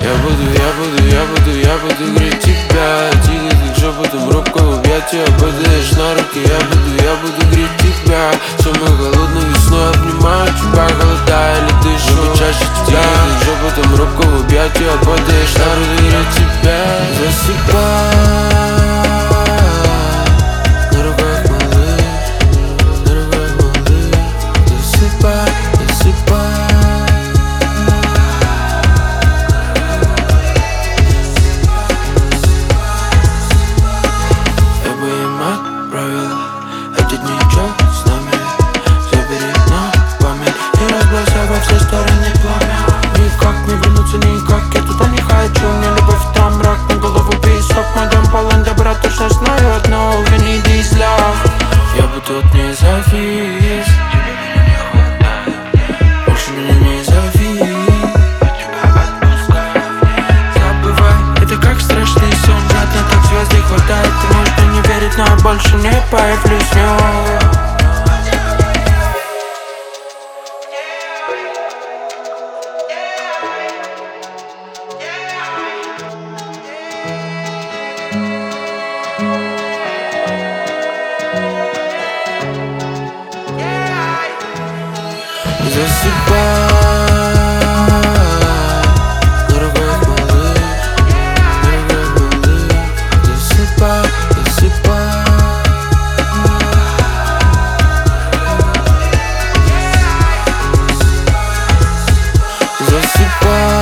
Я буду греть тебя. Тихо, как шепотом робко в объятия падаешь на руки. Я буду греть тебя. Самой холодной весной обнимаю тебя, холодая ли дышу. Чаще тебя, как шепотом робко в объятия падаешь на руки. Греть тебя. Засыпай. На руках малыш, на руках малыш. Засыпай, засыпай. Эти дни чё с нами? Забери на память и разбросай во все стороны пламя. Никак не вернуться, никак я туда не хочу. Мне любовь там, мрак, на голову песок. Мой дом полон добра, точно знаю одно: we need this love. Я бы тут не завис, больше меня не зови. Забывай, это как страшный сон. Жадно так звезды хватает. Ты можешь мне не верить, но я больше не появлюсь в нем. Засыпай. На руках малыш, на руках малыш. Засыпай, засыпай. Засыпай.